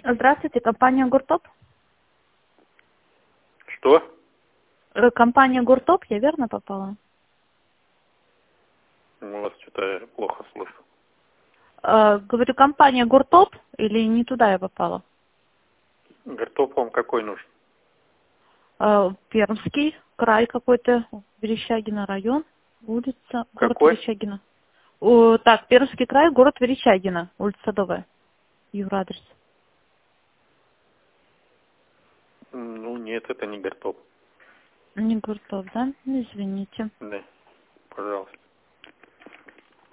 Здравствуйте, компания Гуртоп. Что? Компания Гуртоп, я верно попала? У вас что-то плохо слышу. Говорю, компания Гуртоп или не туда я попала? Гортоп вам какой нужен? Пермский край какой-то, Верещагино район, улица, город Какой? Верещагино. Так, Пермский край, город Верещагино, улица Садовая, юрадрес. Ну, нет, это не Гортоп. Не Гуртоп, да? Извините. Да, пожалуйста.